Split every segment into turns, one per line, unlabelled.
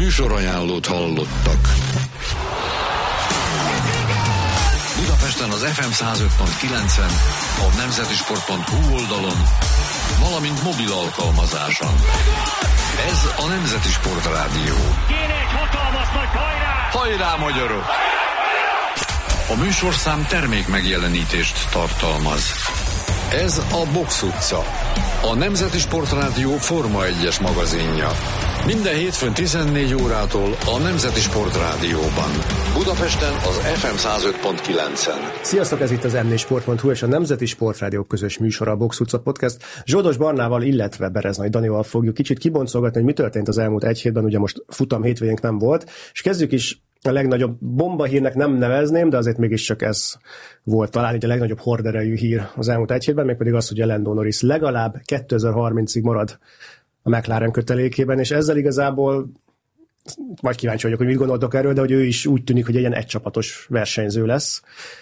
Műsorajánlót hallottak. Budapesten az FM 105.9-en, a nemzetisport.hu oldalon, valamint mobil alkalmazáson. Ez a Nemzeti Sport Rádió.
Kéne egy hatalmas nagy hajrá!
Hajrá, magyarok! A műsorszám termék megjelenítést tartalmaz. Ez a Box utca, a Nemzeti Sport Rádió Forma 1-es magazinja. Minden hétfőn 14 órától a Nemzeti Sport Rádióban. Budapesten az FM 105.9-en.
Sziasztok, ez itt az m4sport.hu és a Nemzeti Sport Rádió közös műsora, a Box utca podcast. Zsoldos Barnával, illetve Bereznai Danival fogjuk kicsit kiboncolgatni, hogy mi történt az elmúlt egy hétben, ugye most futam hétvégénk nem volt, és kezdjük is. A legnagyobb bombahírnek nem nevezném, de azért mégiscsak ez volt talán így a legnagyobb horderejű hír az elmúlt egy hétben, mégpedig az, hogy a Lando Norris legalább 2030-ig marad a McLaren kötelékében, és ezzel igazából majd kíváncsi vagyok, hogy mit gondoltok erről, de hogy ő is úgy tűnik, hogy egy ilyen egycsapatos versenyző lesz.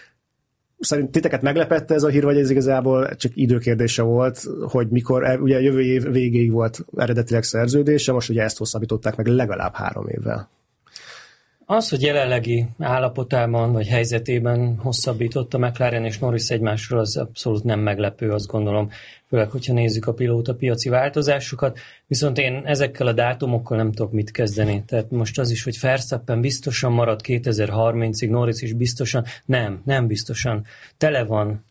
Szerint titeket meglepette ez a hír, vagy ez igazából csak időkérdése volt, hogy mikor, ugye jövő év végéig volt eredetileg szerződése, most ugye ezt hosszabbították meg legalább 3 évvel.
Az, hogy jelenlegi állapotában vagy helyzetében hosszabbított a McLaren és Norris egymásról, az abszolút nem meglepő, azt gondolom, főleg, hogyha nézzük a pilóta piaci változásokat, viszont én ezekkel a dátumokkal nem tudok mit kezdeni. Tehát most az is, hogy Verstappen biztosan marad 2030-ig, Norris is biztosan, nem biztosan. Tele van.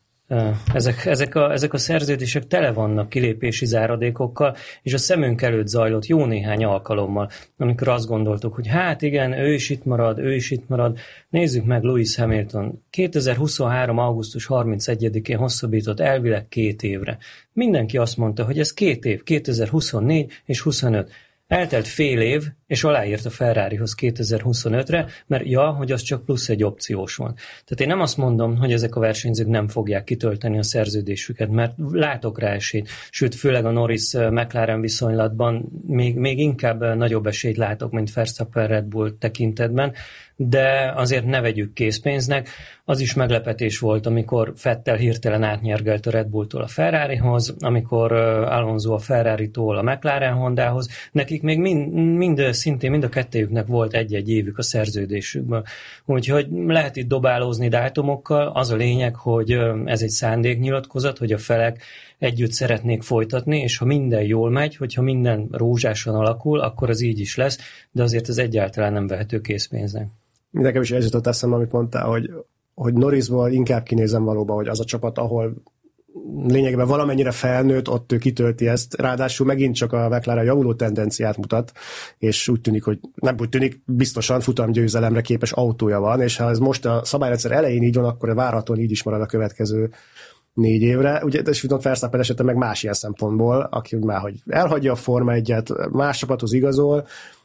Ezek a szerződések tele vannak kilépési záradékokkal, és a szemünk előtt zajlott jó néhány alkalommal, amikor azt gondoltuk, hogy hát igen, ő is itt marad. Nézzük meg Lewis Hamilton. 2023. augusztus 31-én hosszabbított elvileg 2 évre. Mindenki azt mondta, hogy ez 2 év, 2024 és 25. Eltelt fél év, és aláírt a Ferrarihoz 2025-re, mert hogy az csak plusz egy opciós van. Tehát én nem azt mondom, hogy ezek a versenyzők nem fogják kitölteni a szerződésüket, mert látok rá esélyt, sőt, főleg a Norris-McLaren viszonylatban még inkább nagyobb esélyt látok, mint Verstappen Red Bull tekintetben, de azért ne vegyük készpénznek. Az is meglepetés volt, amikor Vettel hirtelen átnyergelt a Red Bulltól a Ferrarihoz, amikor Alonso a Ferraritól a McLaren Hondához. Nekik még szintén mind a kettőjüknek volt egy-egy évük a szerződésükből. Úgyhogy lehet itt dobálózni dátumokkal. Az a lényeg, hogy ez egy szándéknyilatkozat, hogy a felek együtt szeretnék folytatni, és ha minden jól megy, hogyha minden rózsásan alakul, akkor az így is lesz, de azért ez egyáltalán nem vehető készpénznek.
Nekem is ez jutott eszembe, amit mondtál, hogy Norrisból inkább kinézem valóban, hogy az a csapat, ahol lényegében valamennyire felnőtt, ott ő kitölti ezt, ráadásul megint csak a McLaren javuló tendenciát mutat, és úgy tűnik, hogy nem úgy tűnik, biztosan futamgyőzelemre képes autója van, és ha ez most a szabályrendszer elején így van, akkor várhatóan így is marad a következő 4 évre. Ugye, és viszont Verstappen esetben meg más ilyen szempontból, aki már hogy elhagyja a Forma 1-et, más csapathoz igazol.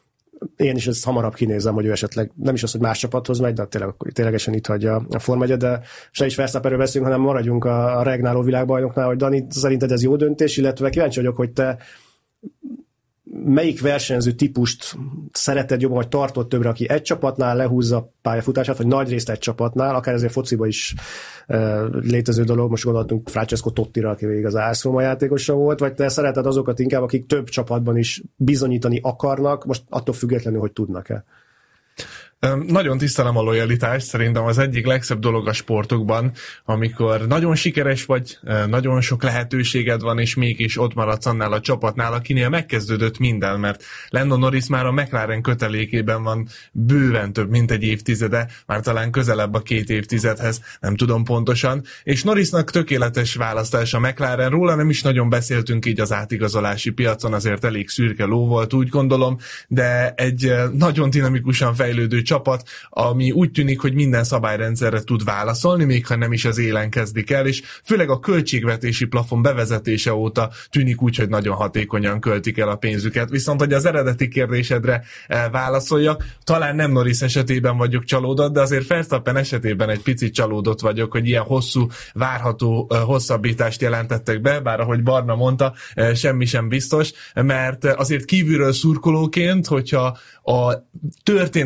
Én is ezt hamarabb kinézem, hogy ő esetleg nem is az, hogy más csapathoz megy, de ténylegesen itt hagyja a Forma 1-et, de se is Verstappenről beszélünk, hanem maradjunk a regnáló világbajnoknál, hogy Dani, szerinted ez jó döntés, illetve kíváncsi vagyok, hogy te melyik versenyző típust szereted jobban, vagy tartott többre, aki egy csapatnál lehúzza a pályafutását, vagy nagy részt egy csapatnál, akár ezért fociba is létező dolog, most gondoltunk Francesco Tottira, aki végig az AS Roma játékosa volt, vagy te szereted azokat inkább, akik több csapatban is bizonyítani akarnak, most attól függetlenül, hogy tudnak-e?
Nagyon tisztelem a lojalitást, szerintem az egyik legszebb dolog a sportokban, amikor nagyon sikeres vagy, nagyon sok lehetőséged van, és mégis ott maradsz annál a csapatnál, akinél megkezdődött minden, mert Lando Norris már a McLaren kötelékében van bőven több, mint egy évtizede, már talán közelebb a 2 évtizedhez, nem tudom pontosan, és Norrisnak tökéletes választás a McLaren, róla nem is nagyon beszéltünk így az átigazolási piacon, azért elég szürke ló volt, úgy gondolom, de egy nagyon dinamikusan fejlődő csapat, ami úgy tűnik, hogy minden szabályrendszerre tud válaszolni, még ha nem is az élen kezdik el, és főleg a költségvetési plafon bevezetése óta tűnik úgy, hogy nagyon hatékonyan költik el a pénzüket. Viszont, hogy az eredeti kérdésedre válaszoljak, talán nem Norris esetében vagyok csalódott, de azért Verstappen esetében egy picit csalódott vagyok, hogy ilyen hosszú, várható hosszabbítást jelentettek be, bár ahogy Barna mondta, semmi sem biztos, mert azért kívülről szurkolóként, hogyha a történelem legjobb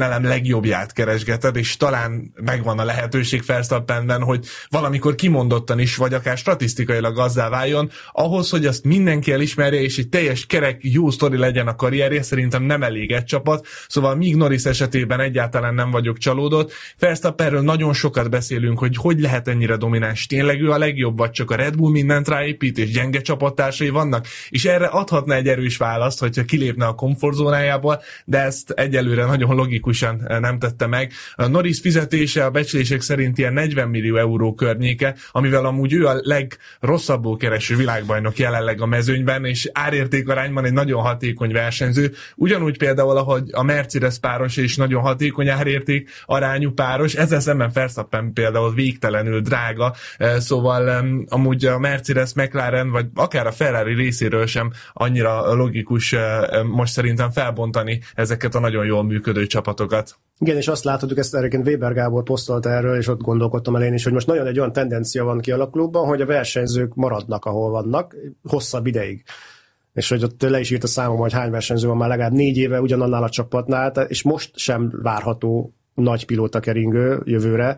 legjobbját keresgeted, és talán megvan a lehetőség Verstappenben, hogy valamikor kimondottan is, vagy akár statisztikailag azzá váljon, ahhoz, hogy azt mindenki elismerje, és egy teljes kerek jó sztori legyen a karrierje, szerintem nem elég egy csapat, szóval míg Norris esetében egyáltalán nem vagyok csalódott. Verstappenről nagyon sokat beszélünk, hogy lehet ennyire domináns. Tényleg ő a legjobb, vagy csak a Red Bull mindent ráépít, és gyenge csapattársai vannak? És erre adhatna egy erős választ, hogyha kilépne a komfortzónájából, de ezt egyelőre nagyon logikusan nem tette meg. A Norris fizetése a becslések szerint ilyen 40 millió euró környéke, amivel amúgy ő a legrosszabbul kereső világbajnok jelenleg a mezőnyben, és árértékarányban egy nagyon hatékony versenyző. Ugyanúgy például, ahogy a Mercedes páros és nagyon hatékony árérték arányú páros, ezzel szemben Verstappen például végtelenül drága, szóval amúgy a Mercedes, McLaren, vagy akár a Ferrari részéről sem annyira logikus most szerintem felbontani ezeket a nagyon jól működő csapatokat.
Igen, és azt láthatjuk, ezt egyébként Weber Gábor posztolta erről, és ott gondolkodtam el én is, hogy most nagyon egy olyan tendencia van kialakulóban, hogy a versenyzők maradnak, ahol vannak, hosszabb ideig. És hogy ott le is írt a számom, hogy hány versenyző van már legalább 4 éve ugyanannál a csapatnál, és most sem várható nagy pilótakeringő jövőre.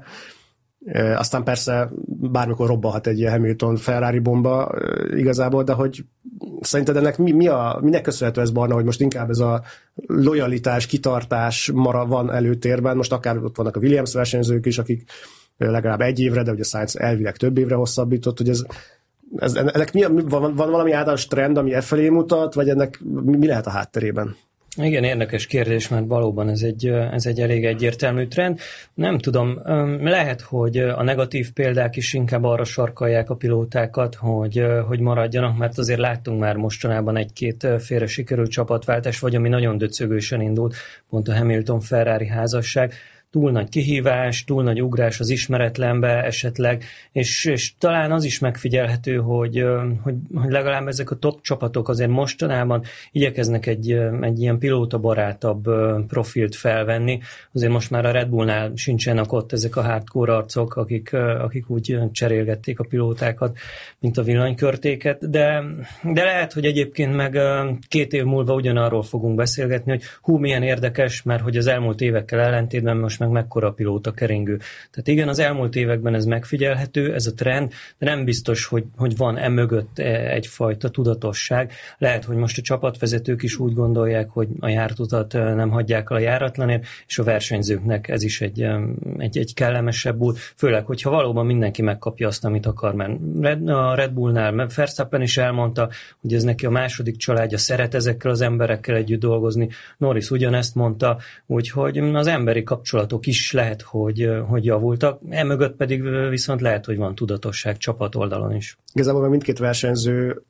Aztán persze bármikor robbanhat egy ilyen Hamilton Ferrari bomba igazából, de hogy szerinted ennek minek köszönhető ez, Barna, hogy most inkább ez a lojalitás, kitartás van előtérben, most akár ott vannak a Williams versenyzők is, akik legalább 1 évre, de ugye Sainz elvileg több évre hosszabbított, hogy ennek van valami általános trend, ami felé mutat, vagy ennek mi lehet a hátterében?
Igen, érdekes kérdés, mert valóban ez egy elég egyértelmű trend. Nem tudom, lehet, hogy a negatív példák is inkább arra sarkalják a pilótákat, hogy maradjanak, mert azért láttunk már mostanában 1-2 félre sikerült csapatváltás, vagy ami nagyon döcögősen indult, pont a Hamilton-Ferrari házasság. Túl nagy kihívás, túl nagy ugrás az ismeretlenbe esetleg, és talán az is megfigyelhető, hogy legalább ezek a top csapatok azért mostanában igyekeznek egy ilyen pilótabarátabb profilt felvenni. Azért most már a Red Bullnál sincsenek ott ezek a hardcore arcok, akik úgy cserélgették a pilótákat, mint a villanykörtéket, de lehet, hogy egyébként meg 2 év múlva ugyanarról fogunk beszélgetni, hogy milyen érdekes, mert hogy az elmúlt évekkel ellentétben most meg mekkora a pilóta keringő. Tehát igen, az elmúlt években ez megfigyelhető, ez a trend, de nem biztos, hogy van emögött egyfajta tudatosság. Lehet, hogy most a csapatvezetők is úgy gondolják, hogy a járt utat nem hagyják el a járatlanért, és a versenyzőknek ez is egy kellemesebb út, főleg, hogyha valóban mindenki megkapja azt, amit akar, mert a Red Bullnál Verstappen is elmondta, hogy ez neki a második családja, szeret ezekkel az emberekkel együtt dolgozni. Norris ugyanezt mondta, úgyhogy az emberi kapcsolatok is lehet, hogy javultak, emögött pedig viszont lehet, hogy van tudatosság csapat oldalon is.
Igazából mindkét versenyző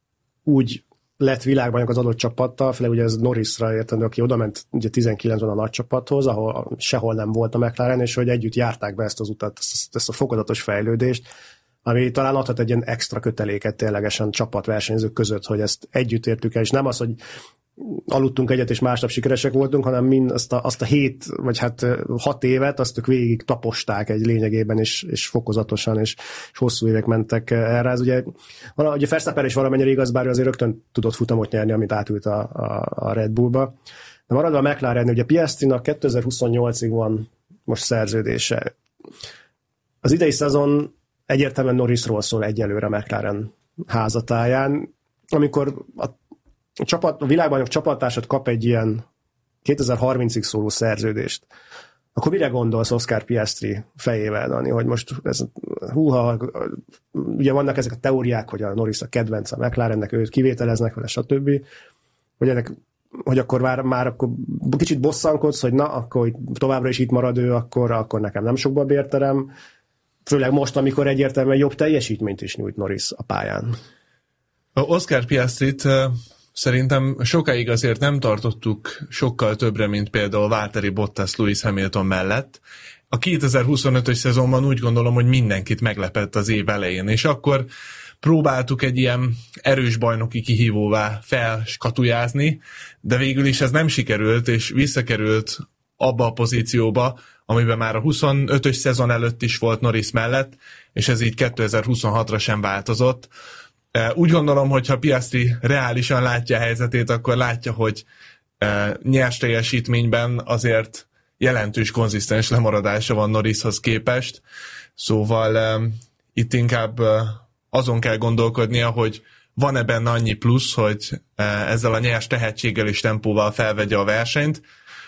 úgy lett világbajnok az adott csapattal, főleg ugye ez Norrisra értendő, aki odament ugye 19-ben a nagy csapathoz, ahol sehol nem volt a McLaren, és hogy együtt járták be ezt az utat, ezt a fokozatos fejlődést, ami talán adhat egy ilyen extra köteléket ténylegesen csapatversenyzők között, hogy ezt együtt értük el, és nem az, hogy aludtunk egyet, és másnap sikeresek voltunk, hanem azt a 7 vagy 6 évet, azt ők végig taposták egy lényegében, és fokozatosan, és hosszú évek mentek erre. Ez ugye Verstappen is valamennyire igaz, bár azért rögtön tudott futamot nyerni, amit átült a Red Bullba. De maradva a McLaren, ugye Piastrinak 2028-ig van most szerződése. Az idei szezon egyértelműen Norrisról szól egyelőre a McLaren házatáján, amikor a világbajnok csapattársat kap egy ilyen 2030-ig szóló szerződést, akkor mire gondolsz Oscar Piastri fejével, Dani, hogy most ugye vannak ezek a teóriák, hogy a Norris a kedvenc a McLarennek, őt kivételeznek vele, stb. Hogy akkor már akkor kicsit bosszankodsz, hogy na, akkor továbbra is itt marad ő, akkor nekem nem sokba bérterem, főleg most, amikor egyértelműen jobb teljesítményt is nyújt Norris a pályán.
Oscar Piastrit szerintem sokáig azért nem tartottuk sokkal többre, mint például Valtteri Bottas Lewis Hamilton mellett. A 2025-ös szezonban úgy gondolom, hogy mindenkit meglepett az év elején, és akkor próbáltuk egy ilyen erős bajnoki kihívóvá felskatujázni, de végül is ez nem sikerült, és visszakerült abba a pozícióba, amiben már a 25-ös szezon előtt is volt Norris mellett, és ez így 2026-ra sem változott. Úgy gondolom, hogy ha Piastri reálisan látja a helyzetét, akkor látja, hogy nyers teljesítményben azért jelentős konzisztens lemaradása van Norrishoz képest, szóval itt inkább azon kell gondolkodnia, hogy van-e benne annyi plusz, hogy ezzel a nyers tehetséggel és tempóval felvegye a versenyt.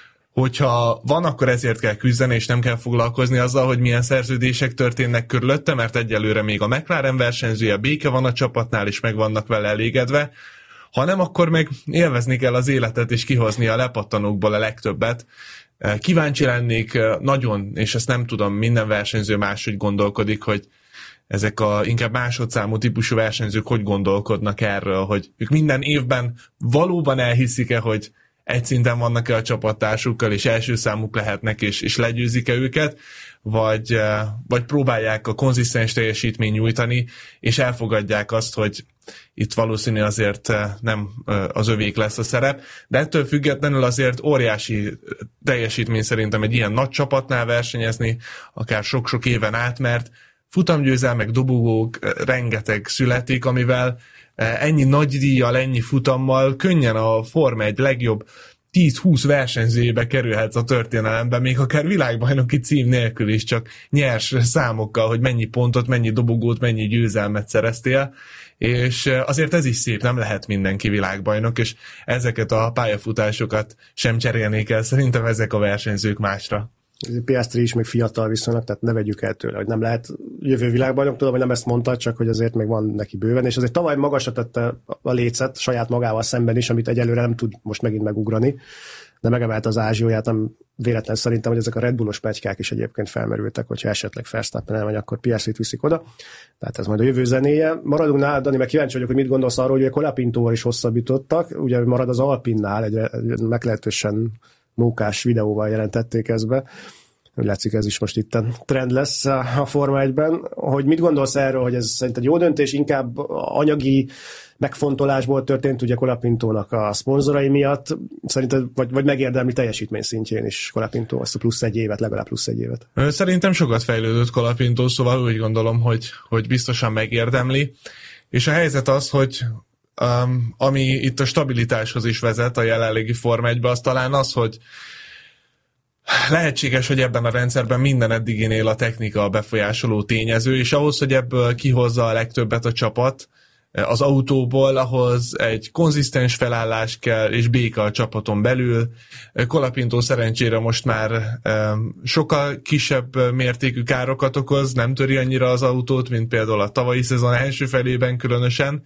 Hogyha van, akkor ezért kell küzdeni, és nem kell foglalkozni azzal, hogy milyen szerződések történnek körülötte, mert egyelőre még a McLaren versenyzője, béke van a csapatnál, és meg vannak vele elégedve. Ha nem, akkor meg élvezni kell az életet, és kihozni a lepattanókból a legtöbbet. Kíváncsi lennék nagyon, és ezt nem tudom, minden versenyző máshogy gondolkodik, hogy ezek a inkább másodszámú típusú versenyzők hogy gondolkodnak erről, hogy ők minden évben valóban elhiszik-e, hogy egy szinten vannak-e a csapattársukkal, és első számuk lehetnek, és legyőzik-e őket, vagy próbálják a konzisztens teljesítményt nyújtani, és elfogadják azt, hogy itt valószínű azért nem az övék lesz a szerep, de ettől függetlenül azért óriási teljesítmény szerintem egy ilyen nagy csapatnál versenyezni, akár sok-sok éven át, mert futamgyőzelmek, dobogók rengeteg születik, amivel ennyi nagy díjjal, ennyi futammal könnyen a Forma 1 legjobb 10-20 versenyzőjébe kerülhetsz a történelemben, még akár világbajnoki cím nélkül is, csak nyers számokkal, hogy mennyi pontot, mennyi dobogót, mennyi győzelmet szereztél, és azért ez is szép, nem lehet mindenki világbajnok, és ezeket a pályafutásokat sem cserélnék el, szerintem ezek a versenyzők másra.
Piastri is még fiatal viszonylag, tehát ne vegyük el tőle, hogy nem lehet jövő világbajnok, tudom, hogy nem ezt mondta, csak hogy azért még van neki bőven, és azért tavaly magasra tette a lécet saját magával szemben is, amit egyelőre nem tud most megint megugrani, de megemelte az ázsióját, nem véletlen szerintem, hogy ezek a Red Bullos pletykák is egyébként felmerültek, hogyha esetleg Verstappen elmegy, akkor Piastrit viszik oda. Tehát ez majd a jövő zenéje. Maradunk nálad, Dani, meg kíváncsi vagyok, hogy mit gondolsz arról, hogy a Colapintóval is hosszabbítottak, ugye marad az Alpinnál, egy meglehetősen mókás videóval jelentették ezt be. Úgy látszik, ez is most itt trend lesz a Forma 1-ben. Hogy mit gondolsz erről, hogy ez szerinted jó döntés, inkább anyagi megfontolásból történt, ugye Colapintónak a szponzorai miatt, szerinted, vagy megérdemli teljesítmény szintjén is Colapintó, azt a plusz egy évet, legalább plusz egy évet?
Szerintem sokat fejlődött Colapintó, szóval úgy gondolom, hogy biztosan megérdemli. És a helyzet az, hogy ami itt a stabilitáshoz is vezet a jelenlegi Forma 1-be, az talán az, hogy lehetséges, hogy ebben a rendszerben minden eddiginél a technika a befolyásoló tényező, és ahhoz, hogy ebből kihozza a legtöbbet a csapat az autóból, ahhoz egy konzisztens felállás kell, és béka a csapaton belül. Colapinto szerencsére most már sokkal kisebb mértékű károkat okoz, nem töri annyira az autót, mint például a tavalyi szezon első felében különösen,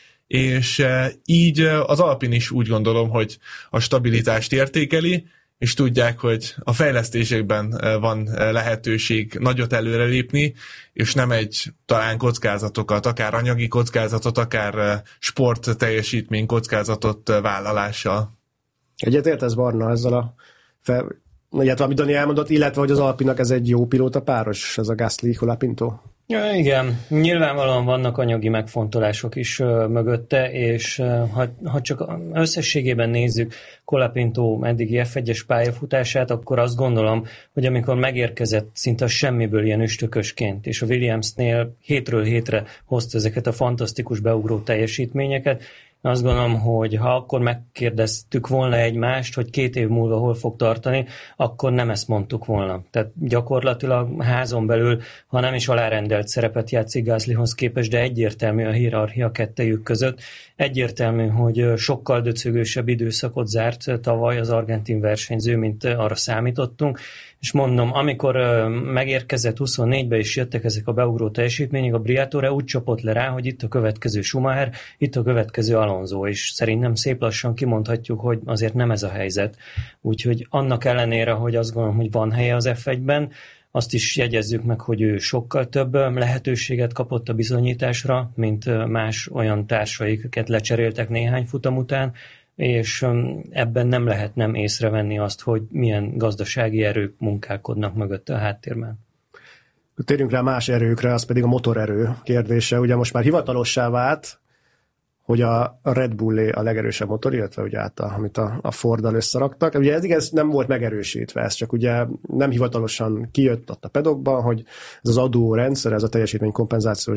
és így az Alpin is úgy gondolom, hogy a stabilitást értékeli, és tudják, hogy a fejlesztésekben van lehetőség nagyot előrelépni, és nem egy talán kockázatokat, akár anyagi kockázatot, akár sport teljesítmény kockázatot vállalással.
Egyetértesz, Barna, ezzel illetve amit Dani elmondott, illetve hogy az Alpinak ez egy jó pilóta páros, ez a Gasly-Colapinto?
Ja, igen, nyilvánvalóan vannak anyagi megfontolások is mögötte, és ha csak összességében nézzük Colapinto eddigi F1-es pályafutását, akkor azt gondolom, hogy amikor megérkezett szinte a semmiből ilyen üstökösként, és a Williamsnél hétről hétre hozta ezeket a fantasztikus beugró teljesítményeket, azt gondolom, hogy ha akkor megkérdeztük volna egymást, hogy 2 év múlva hol fog tartani, akkor nem ezt mondtuk volna. Tehát gyakorlatilag házon belül, ha nem is alárendelt szerepet játszik Gaslyhoz képest, de egyértelmű a hierarchia kettejük között. Egyértelmű, hogy sokkal döcögősebb időszakot zárt tavaly az argentin versenyző, mint arra számítottunk. És mondom, amikor megérkezett 24-be és jöttek ezek a beugró teljesítmények, a Briatore úgy csapott le rá, hogy itt a következő Schumacher, itt a következő Alonso, és szerintem szép lassan kimondhatjuk, hogy azért nem ez a helyzet. Úgyhogy annak ellenére, hogy azt gondolom, hogy van helye az F1-ben, azt is jegyezzük meg, hogy ő sokkal több lehetőséget kapott a bizonyításra, mint más olyan társaik, akiket lecseréltek néhány futam után, és ebben nem lehet nem észrevenni azt, hogy milyen gazdasági erők munkálkodnak mögötte a háttérben.
Térjünk rá más erőkre, az pedig a motorerő kérdése. Ugye most már hivatalossá vált, hogy a Red Bullé a legerősebb motor, illetve ugye amit a Forddal összeraktak. Ugye eddig ez nem volt megerősítve, ez csak ugye nem hivatalosan kijött ott a pedokban, hogy ez az adó rendszer, ez a teljesítménykompenzációs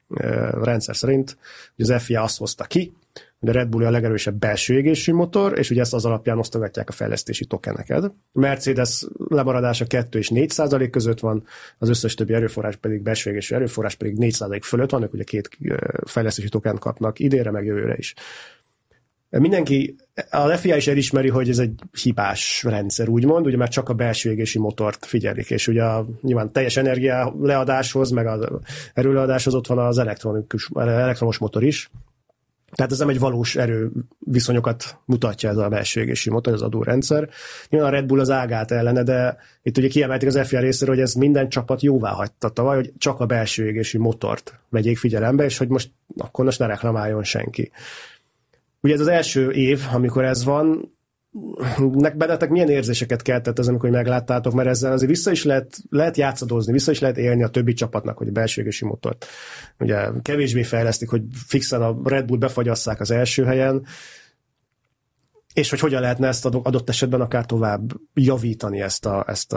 rendszer szerint, hogy az FIA azt hozta ki, hogy a Red Bull a legerősebb belső égésű motor, és ugye ezt az alapján osztogatják a fejlesztési tokeneket. A Mercedes lemaradása 2 és 4% között van, az összes többi erőforrás pedig, belső égésű erőforrás pedig 4% fölött van, ők ugye 2 fejlesztési tokent kapnak idénre, meg jövőre is. Mindenki, a FIA is elismeri, hogy ez egy hibás rendszer, úgymond, ugye már csak a belső égési motort figyelik, és ugye nyilván teljes energia leadáshoz, meg az erőleadáshoz ott van az elektromos motor is. Tehát ez nem egy valós erőviszonyokat mutatja ez a belső égési motor, az adórendszer. Nyilván a Red Bull az ágált ellene, de itt ugye kiemelték az FIA részéről, hogy ez minden csapat jóvá hagyta tavaly, hogy csak a belső égési motort vegyék figyelembe, és hogy akkor most ne reklamáljon senki. Ugye ez az első év, amikor ez van, bennetek milyen érzéseket keltett ez, amikor megláttátok, mert ezzel azért vissza is lehet játszadozni, vissza is lehet élni a többi csapatnak, hogy a belső égési motort ugye kevésbé fejlesztik, hogy fixen a Red Bull befagyasszák az első helyen, és hogy hogyan lehetne ezt adott esetben akár tovább javítani ezt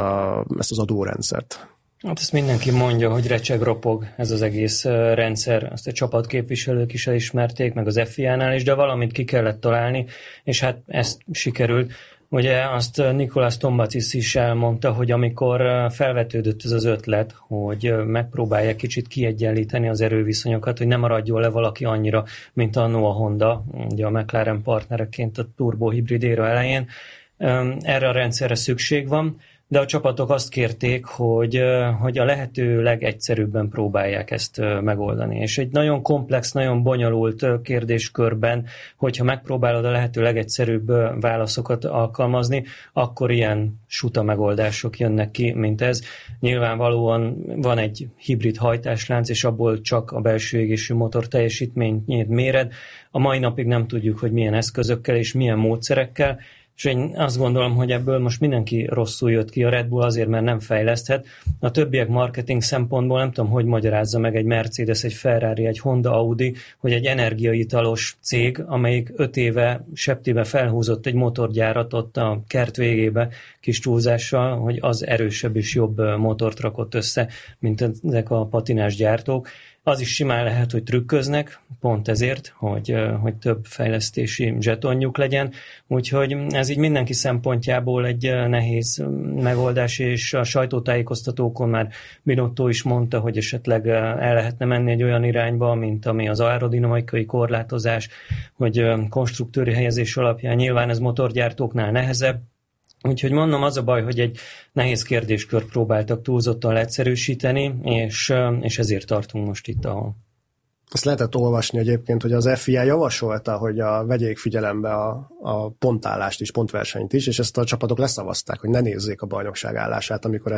az adórendszert.
Hát ezt mindenki mondja, hogy recseg-ropog ez az egész rendszer. Azt a csapatképviselők is elismerték, meg az FIA-nál is, de valamit ki kellett találni, és hát ezt sikerült. Ugye azt Nicolas Tombacis is elmondta, hogy amikor felvetődött ez az ötlet, hogy megpróbálják kicsit kiegyenlíteni az erőviszonyokat, hogy ne maradjon le valaki annyira, mint annó a Honda, ugye a McLaren partnereként a turbo hibrid éra elején, erre a rendszerre szükség van, de a csapatok azt kérték, hogy a lehető legegyszerűbben próbálják ezt megoldani. És egy nagyon komplex, nagyon bonyolult kérdéskörben, hogyha megpróbálod a lehető legegyszerűbb válaszokat alkalmazni, akkor ilyen suta megoldások jönnek ki, mint ez. Nyilvánvalóan van egy hibrid hajtáslánc, és abból csak a belső égésű motor teljesítményét méred. A mai napig nem tudjuk, hogy milyen eszközökkel és milyen módszerekkel, és én azt gondolom, hogy ebből most mindenki rosszul jött ki, a Red Bull azért, mert nem fejleszthet. A többiek marketing szempontból nem tudom, hogy magyarázza meg egy Mercedes, egy Ferrari, egy Honda, Audi, hogy egy energiaitalos cég, amelyik 5 éve septibe felhúzott egy motorgyárat ott a kert végébe kis túlzással, hogy az erősebb és jobb motort rakott össze, mint ezek a patinás gyártók. Az is simán lehet, hogy trükköznek, pont ezért, hogy több fejlesztési zsetonjuk legyen. Úgyhogy ez így mindenki szempontjából egy nehéz megoldás, és a sajtótájékoztatókon már Binotto is mondta, hogy esetleg el lehetne menni egy olyan irányba, mint ami az aerodinamikai korlátozás, hogy konstruktőri helyezés alapján nyilván ez motorgyártóknál nehezebb. Úgyhogy mondom, az a baj, hogy egy nehéz kérdéskört próbáltak túlzottan leegyszerűsíteni, és ezért tartunk most itt, ahol.
Azt lehetett olvasni egyébként, hogy az FIA javasolta, hogy vegyék figyelembe a pontállást is, pontversenyt is, és ezt a csapatok leszavazták, hogy ne nézzék a bajnokság állását, amikor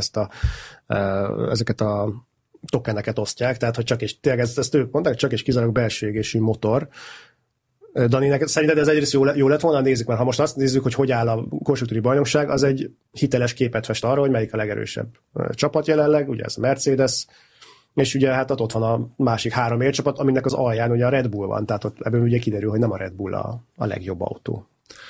ezeket a tokeneket osztják, tehát hogy csak és tényleg ezt ők mondták, csak és kizárólag belső égésű motor. Dani, szerinted ez egyrészt jó lett volna, nézzük, mert ha most azt nézzük, hogy áll a konstruktőri bajnokság, az egy hiteles képet fest arra, hogy melyik a legerősebb csapat jelenleg, ugye ez a Mercedes, és ugye hát ott van a másik 3 élcsapat, aminek az alján ugye a Red Bull van, tehát ott ebből ugye kiderül, hogy nem a Red Bull a legjobb autó.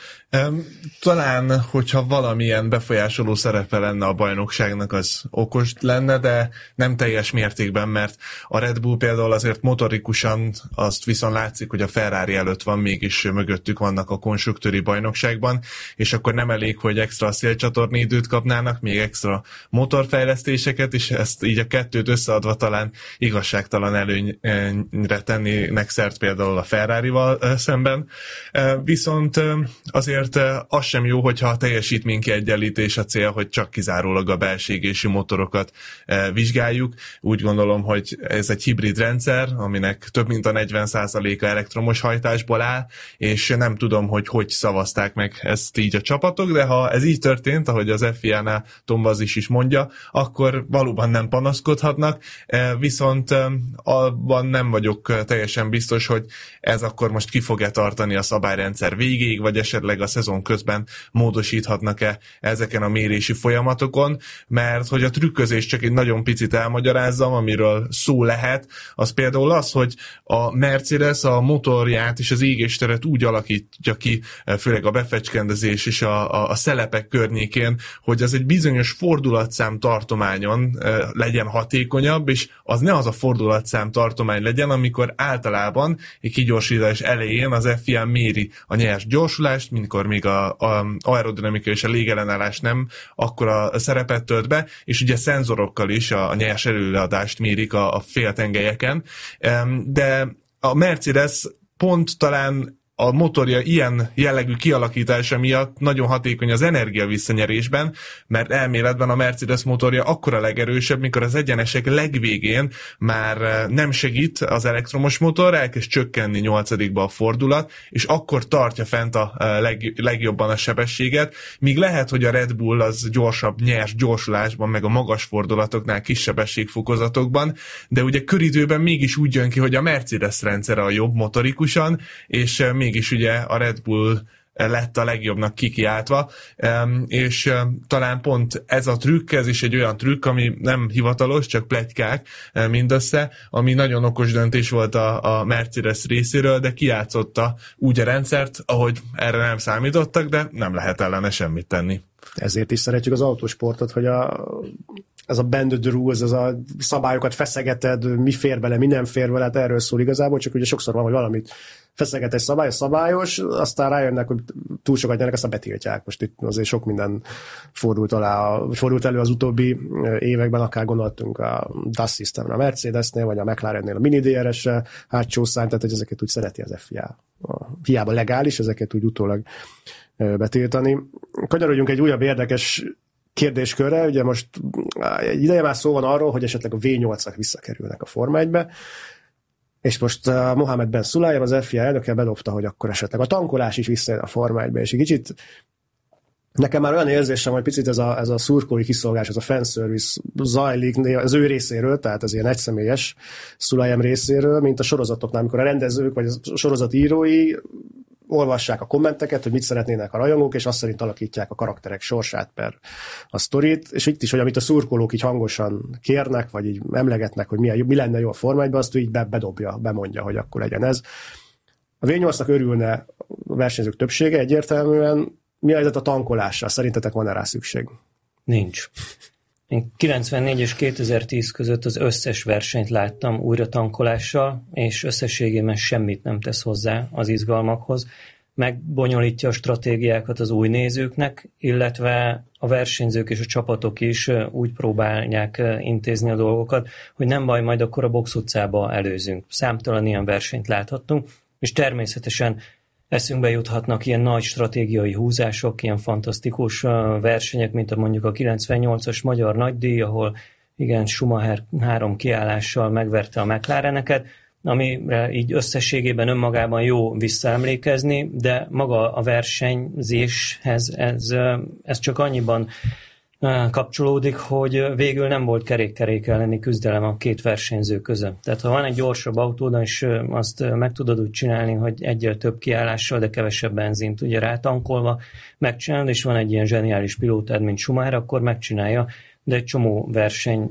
Talán, hogyha valamilyen befolyásoló szerepe lenne a bajnokságnak, az okos lenne, de nem teljes mértékben, mert a Red Bull például azért motorikusan azt viszont látszik, hogy a Ferrari előtt van, mégis mögöttük vannak a konstruktőri bajnokságban, és akkor nem elég, hogy extra szélcsatorni időt kapnának, még extra motorfejlesztéseket, és ezt így a kettőt összeadva talán igazságtalan előnyre tennének szert például a Ferrarival szemben. Viszont azért az sem jó, hogyha a teljesítménykiegyenlítés a cél, hogy csak kizárólag a belső égésű motorokat vizsgáljuk. Úgy gondolom, hogy ez egy hibrid rendszer, aminek több mint a 40%-a elektromos hajtásból áll, és nem tudom, hogy szavazták meg ezt így a csapatok, de ha ez így történt, ahogy az FIA-nál Tombacis is mondja, akkor valóban nem panaszkodhatnak, viszont abban nem vagyok teljesen biztos, hogy ez akkor most ki fog-e tartani a szabályrendszer végéig, vagy esetleg a szezon közben módosíthatnak-e ezeken a mérési folyamatokon, mert hogy a trükközés csak egy nagyon picit elmagyarázzam, amiről szó lehet, az például az, hogy a Mercedes a motorját és az égésteret úgy alakítja ki, főleg a befecskendezés és a szelepek környékén, hogy az egy bizonyos fordulatszám tartományon legyen hatékonyabb, és az ne az a fordulatszám tartomány legyen, amikor általában egy kigyorsítás elején az FIA méri a nyers gyorsulást, mikor még a aerodinamika és a légellenállás nem akkora szerepet tölt be, és ugye szenzorokkal is a nyers előadást mérik a féltengelyeken, de a Mercedes pont talán a motorja ilyen jellegű kialakítása miatt nagyon hatékony az energia visszanyerésben, mert elméletben a Mercedes motorja akkora legerősebb, mikor az egyenesek legvégén már nem segít az elektromos motor, elkezd csökkenni 8-ba a fordulat, és akkor tartja fent a legjobban a sebességet, míg lehet, hogy a Red Bull az gyorsabb, nyers gyorsulásban, meg a magas fordulatoknál kis sebességfokozatokban, de ugye köridőben mégis úgy jön ki, hogy a Mercedes rendszere a jobb motorikusan, és mégis ugye a Red Bull lett a legjobbnak kikiáltva, és talán pont ez a trükk, ez is egy olyan trükk, ami nem hivatalos, csak pletykák mindössze, ami nagyon okos döntés volt a Mercedes részéről, de kijátszotta úgy a rendszert, ahogy erre nem számítottak, de nem lehet ellene semmit tenni.
Ezért is szeretjük az autósportot, hogy ez a bend the rules, ez a szabályokat feszegeted, mi fér bele, mi nem fér bele, hát erről szól igazából, csak ugye sokszor van, hogy valamit feszeget egy szabályos, aztán rájönnek, hogy túl sokat nyernek, aztán betiltják. Most itt azért sok minden fordult elő az utóbbi években, akár gondoltunk a DAS Systemre a Mercedesnél, vagy a McLarennél a Mini DRS-re, hátsó szárny, tehát hogy ezeket úgy szereti az FIA. Hiába legális, ezeket úgy utólag betiltani. Kanyarodjunk egy újabb érdekes kérdéskörre, ugye most egy ideje már szó van arról, hogy esetleg a V8-ak visszakerülnek a Forma 1-be, és most Mohamed Ben Sulayem, az FIA elnöke bedobta, hogy akkor esetleg a tankolás is visszajön a Forma 1-be, és egy kicsit nekem már olyan érzésem, hogy picit ez a szurkolói kiszolgálás, ez a fanservice zajlik az ő részéről, tehát ez ilyen egyszemélyes Sulayem részéről, mint a sorozatoknál, amikor a rendezők vagy a sorozat írói olvassák a kommenteket, hogy mit szeretnének a rajongók, és azt szerint alakítják a karakterek sorsát per a sztorit, és itt is, hogy amit a szurkolók így hangosan kérnek, vagy így emlegetnek, hogy mi lenne jó a Forma 1-ben, azt így bedobja, bemondja, hogy akkor legyen ez. A V8-nak örülne a versenyzők többsége egyértelműen. Mi a helyzet a tankolással? Szerintetek van-e rá szükség?
Nincs. Én 94 és 2010 között az összes versenyt láttam újra tankolással, és összességében semmit nem tesz hozzá az izgalmakhoz. Megbonyolítja a stratégiákat az új nézőknek, illetve a versenyzők és a csapatok is úgy próbálják intézni a dolgokat, hogy nem baj, majd akkor a box utcába előzünk. Számtalan ilyen versenyt láthattunk, és természetesen eszünkbe juthatnak ilyen nagy stratégiai húzások, ilyen fantasztikus versenyek, mint mondjuk a 98-as magyar nagydíj, ahol igen, Schumacher 3 kiállással megverte a McLareneket, amire így összességében önmagában jó visszaemlékezni, de maga a versenyzéshez ez csak annyiban kapcsolódik, hogy végül nem volt kerék elleni küzdelem a két versenyző között. Tehát ha van egy gyorsabb autód, és azt meg tudod úgy csinálni, hogy egyel több kiállással, de kevesebb benzint ugye rátankolva megcsinálod, és van egy ilyen zseniális pilótád, mint Schumacher, akkor megcsinálja, de egy csomó verseny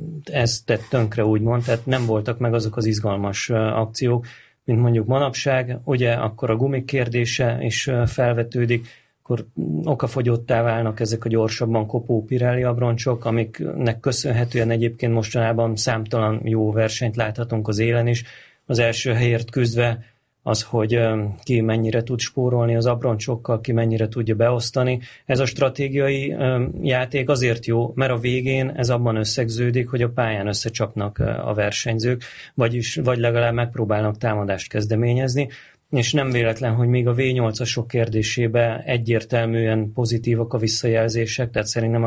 ezt tett tönkre, úgymond, tehát nem voltak meg azok az izgalmas akciók, mint mondjuk manapság, ugye akkor a gumik kérdése is felvetődik, akkor okafogyottá válnak ezek a gyorsabban kopó Pirelli abroncsok, amiknek köszönhetően egyébként mostanában számtalan jó versenyt láthatunk az élen is. Az első helyért küzdve az, hogy ki mennyire tud spórolni az abroncsokkal, ki mennyire tudja beosztani. Ez a stratégiai játék azért jó, mert a végén ez abban összegződik, hogy a pályán összecsapnak a versenyzők, vagy legalább megpróbálnak támadást kezdeményezni, és nem véletlen, hogy még a V8-asok kérdésében egyértelműen pozitívak a visszajelzések, tehát szerintem a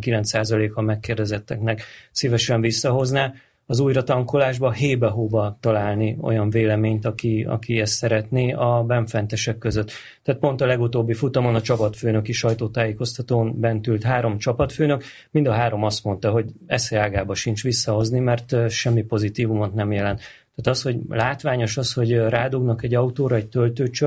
99%-a megkérdezetteknek szívesen visszahozná. Az újratankolásba hébe-hóba találni olyan véleményt, aki ezt szeretné a benfentesek között. Tehát pont a legutóbbi futamon a csapatfőnöki sajtótájékoztatón bent ült 3 csapatfőnök, mind a 3 azt mondta, hogy esze ágába sincs visszahozni, mert semmi pozitívumot nem jelent. Tehát az, hogy látványos az, hogy rádugnak egy autóra egy töltőcsövet,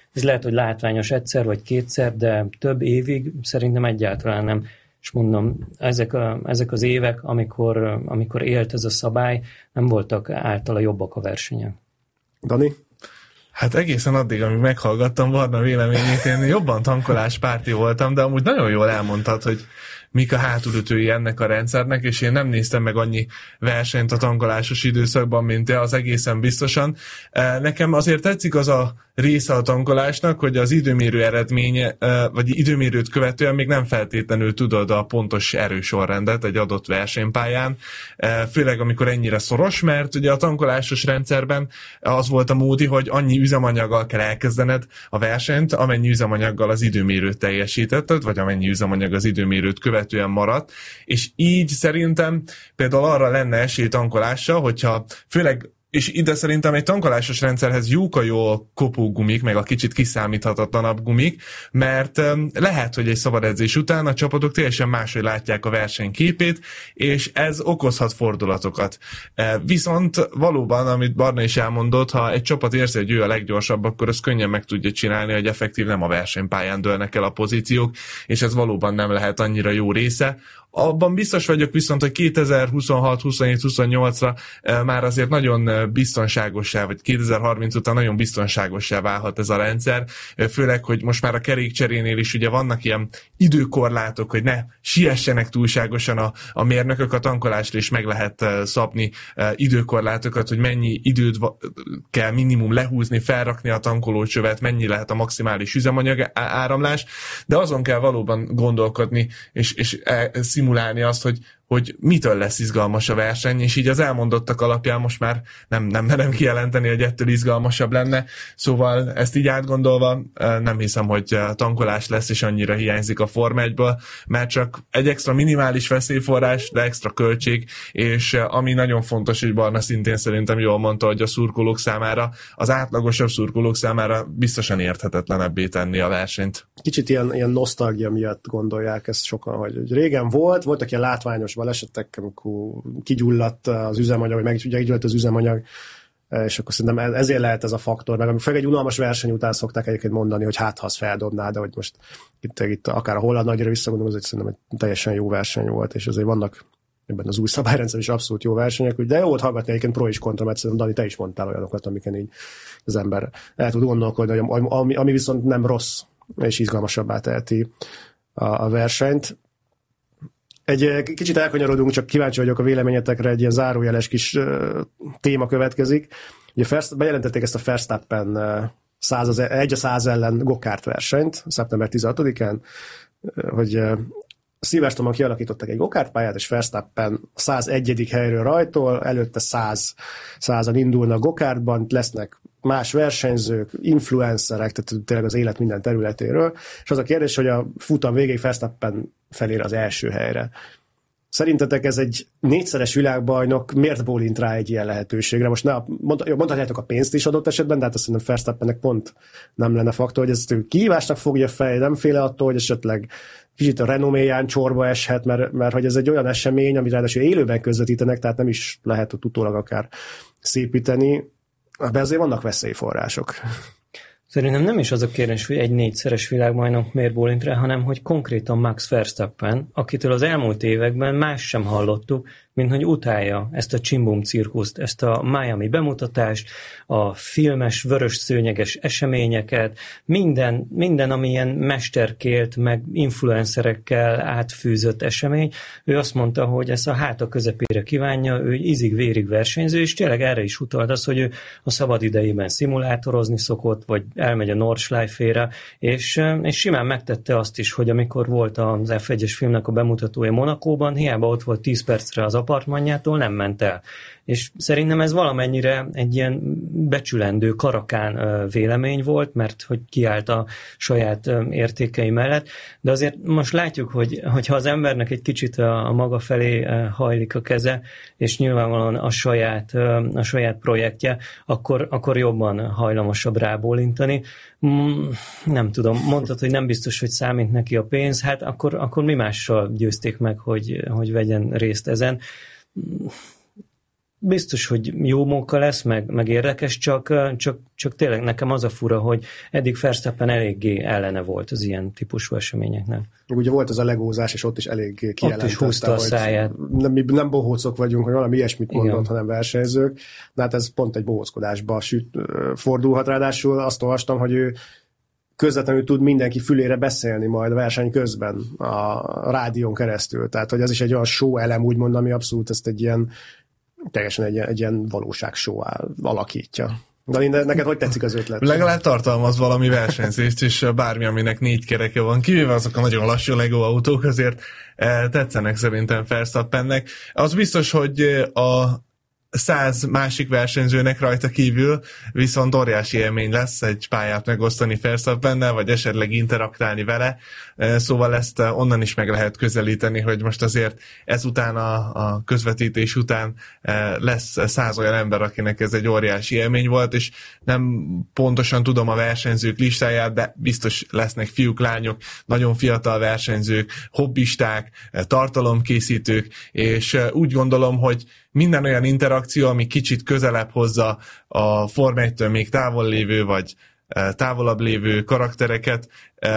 Ez lehet, hogy látványos egyszer vagy kétszer, de több évig szerintem egyáltalán nem. És mondom, ezek az évek, amikor élt ez a szabály, nem voltak általa jobbak a versenyek.
Dani?
Hát egészen addig, amíg meghallgattam Barna véleményét, én jobban tankoláspárti voltam, de amúgy nagyon jól elmondtad, hogy mik a hátulütői ennek a rendszernek, és én nem néztem meg annyi versenyt a tankolásos időszakban, mint te, az egészen biztosan. Nekem azért tetszik az a része a tankolásnak, hogy az időmérő eredménye, vagy időmérőt követően még nem feltétlenül tudod a pontos erősorrendet egy adott versenypályán, főleg amikor ennyire szoros, mert ugye a tankolásos rendszerben az volt a módi, hogy annyi üzemanyaggal kell elkezdened a versenyt, amennyi üzemanyaggal az időmérőt teljesítetted, vagy amennyi üzemanyag az időmérőt követően maradt, és így szerintem például arra lenne esély tankolásra, hogyha főleg, és ide szerintem egy tankolásos rendszerhez jók a jó kopógumik, meg a kicsit kiszámíthatatlanabb gumik, mert lehet, hogy egy szabad edzés után a csapatok teljesen máshogy látják a verseny képét, és ez okozhat fordulatokat. Viszont valóban, amit Barna is elmondott, ha egy csapat érzi, hogy ő a leggyorsabb, akkor az könnyen meg tudja csinálni, hogy effektív nem a versenypályán dőlnek el a pozíciók, és ez valóban nem lehet annyira jó része. Abban biztos vagyok viszont, hogy 2026, 27, 28-ra már azért nagyon biztonságossá, vagy 2030 után nagyon biztonságossá válhat ez a rendszer, főleg, hogy most már a kerékcserénél is ugye vannak ilyen időkorlátok, hogy ne siessenek túlságosan a mérnökök, a tankolásra is meg lehet szabni időkorlátokat, hogy mennyi időt kell minimum lehúzni, felrakni a tankolócsövet, mennyi lehet a maximális üzemanyag áramlás, de azon kell valóban gondolkodni, és szimulálni azt, hogy mitől lesz izgalmas a verseny, és így az elmondottak alapján most már nem merem kijelenteni, hogy ettől izgalmasabb lenne. Szóval ezt így átgondolva nem hiszem, hogy tankolás lesz, és annyira hiányzik a Forma 1-ből, mert csak egy extra minimális veszélyforrás, de extra költség, és ami nagyon fontos, hogy Barna szintén szerintem jól mondta, hogy a szurkolók számára, az átlagosabb szurkolók számára biztosan érthetetlenebbé tenni a versenyt.
Kicsit ilyen nosztalgia miatt gondolják ezt sokan, hogy régen voltak ilyen látványos balesetek, amikor kigyulladt az üzemanyag, vagy meggyulladt az üzemanyag, és akkor szerintem ezért lehet ez a faktor, meg főleg egy unalmas verseny után szokták egyébként mondani, hogy hát ha azt feldobná, de hogy most itt akár a holland nagyra visszagondolom, az szerintem egy teljesen jó verseny volt, és azért vannak ebben az új szabályrendszer is abszolút jó versenyek, de jó volt hallgatni egyébként pro és kontra, mert szerintem Dani, te is mondtál olyanokat, amiken így az ember el tud gondolkodni, ami viszont nem rossz, és izgalmasabbá teheti a versenyt. Egy kicsit elkanyarodunk, csak kíváncsi vagyok a véleményetekre, egy ilyen zárójeles kis téma következik. Ugye bejelentették ezt a Verstappen 1-100 ellen go-kart versenyt, szeptember 16-án, hogy Silverstone-ban kialakítottak egy go-kart pályát, és Verstappen 101. helyről rajtol, előtte 100-an indulnak go-kartban, lesznek más versenyzők, influencerek, tehát tényleg az élet minden területéről, és az a kérdés, hogy a futam végéig Verstappen felér az első helyre. Szerintetek ez egy 4-szeres világbajnok miért bólint rá egy ilyen lehetőségre? Most mondhatjátok a pénzt is adott esetben, de hát azt szerintem Verstappennek pont nem lenne faktor, hogy ezt kihívásnak fogja fel, nem féle attól, hogy esetleg kicsit a renoméján csorba eshet, mert hogy ez egy olyan esemény, amit ráadásul élőben közvetítenek, tehát nem is lehet ott utólag akár szépíteni, de azért vannak veszélyforrások.
Szerintem nem is az a kérdés, hogy egy 4-szeres világbajnok miért bólint rá, hanem hogy konkrétan Max Verstappen, akitől az elmúlt években más sem hallottuk, mint hogy utálja ezt a csimbum cirkuszt, ezt a Miami bemutatást, a filmes, vörös szőnyeges eseményeket, minden ami ilyen mesterkélt, meg influencerekkel átfűzött esemény. Ő azt mondta, hogy ezt a háta közepére kívánja, ő izig-vérig versenyző, és tényleg erre is utalt az, hogy ő a szabad idejében szimulátorozni szokott, vagy elmegy a Nordschleife-ére, és simán megtette azt is, hogy amikor volt az F1-es filmnek a bemutatója Monacóban, hiába ott volt 10 percre az apartmanjától, nem ment el. És szerintem ez valamennyire egy ilyen becsülendő, karakán vélemény volt, mert hogy kiállt a saját értékei mellett, de azért most látjuk, hogy ha az embernek egy kicsit a maga felé hajlik a keze, és nyilvánvalóan a saját projektje, akkor jobban hajlamosabb rábólintani. Nem tudom, mondtad, hogy nem biztos, hogy számít neki a pénz, hát akkor mi mással győzték meg, hogy vegyen részt ezen. biztos, hogy jó móka lesz, meg érdekes, csak tényleg nekem az a fura, hogy eddig Verstappen eléggé ellene volt az ilyen típusú eseményeknek.
Ugye volt az a legózás, és ott is eléggé kijelentette,
ott is húzta a száját.
Mi nem bohócok vagyunk, hogy valami ilyesmit mondott, hanem versenyzők. Na hát ez pont egy bohóckodásba fordulhat. Ráadásul azt olvastam, hogy ő közvetlenül tud mindenki fülére beszélni majd a verseny közben a rádión keresztül. Tehát, hogy ez is egy olyan show elem, úgymond, ami abszolút ezt egy ilyen, teljesen egy ilyen valóságshow alakítja. De neked hogy tetszik az ötlet?
Legalább tartalmaz valami versenyzést, és bármi, aminek 4 kereke van, kivéve azok a nagyon lassú Lego autók, azért tetszenek szerintem Verstappennek. Az biztos, hogy a 100 másik versenyzőnek rajta kívül viszont óriási élmény lesz egy pályát megosztani Verstappennel, vagy esetleg interaktálni vele, szóval ezt onnan is meg lehet közelíteni, hogy most azért ezután a közvetítés után lesz 100 olyan ember, akinek ez egy óriási élmény volt, és nem pontosan tudom a versenyzők listáját, de biztos lesznek fiúk, lányok, nagyon fiatal versenyzők, hobbisták, tartalomkészítők, és úgy gondolom, hogy minden olyan interakció, ami kicsit közelebb hozza a Forma 1-től még távol lévő, vagy távolabb lévő karaktereket,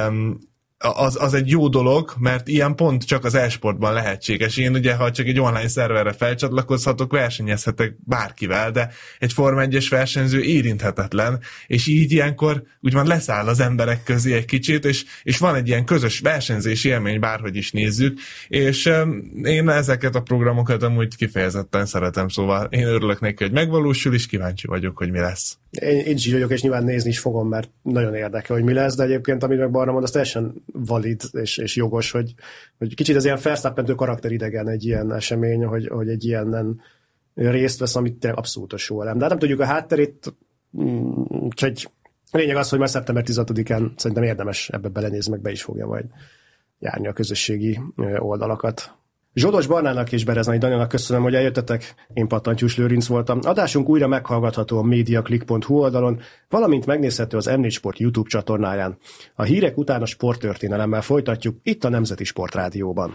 az egy jó dolog, mert ilyen pont csak az e-sportban lehetséges. Én ugye, ha csak egy online szerverre felcsatlakozhatok, versenyezhetek bárkivel, de egy Forma 1-es versenyző érinthetetlen, és így ilyenkor úgymond leszáll az emberek közé egy kicsit, és van egy ilyen közös versenyzési élmény, bárhogy is nézzük, és én ezeket a programokat amúgy kifejezetten szeretem, szóval én örülök neki, hogy megvalósul, és kíváncsi vagyok, hogy mi lesz.
Én is vagyok, és nyilván nézni is fogom, mert nagyon érdekel, hogy mi lesz, de egyébként, amit meg Barna mond, az teljesen valid és jogos, hogy kicsit az ilyen Verstappentől karakteridegen egy ilyen esemény, hogy egy ilyenen részt vesz, amit tényleg abszolút a show elem. De hát nem tudjuk a hátterét, úgyhogy lényeg az, hogy már szeptember 16-án szerintem érdemes ebbe belenézni, meg be is fogja majd járni a közösségi oldalakat. Zsodos Barnának és Bereznai Danielnak köszönöm, hogy eljöttetek. Én Pattantyús Lőrinc voltam. Adásunk újra meghallgatható a mediaclick.hu oldalon, valamint megnézhető az M4 Sport YouTube csatornáján. A hírek után a sporttörténelemmel folytatjuk itt a Nemzeti Sportrádióban.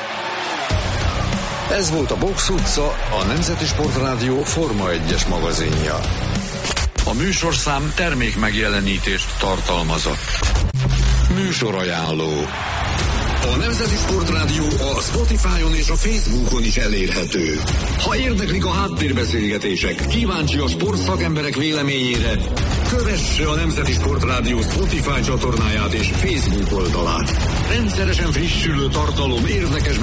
Ez volt a Box utca, a Nemzeti Sportrádió Forma 1-es magazinja. A műsorszám termék megjelenítést tartalmazott. Műsorajánló. A Nemzeti Sportrádió a Spotify-on és a Facebookon is elérhető. Ha érdeklik a háttérbeszélgetések, kíváncsi a sportszakemberek véleményére, kövesse a Nemzeti Sportrádió Spotify csatornáját és Facebook oldalát. Rendszeresen frissülő tartalom, érdekes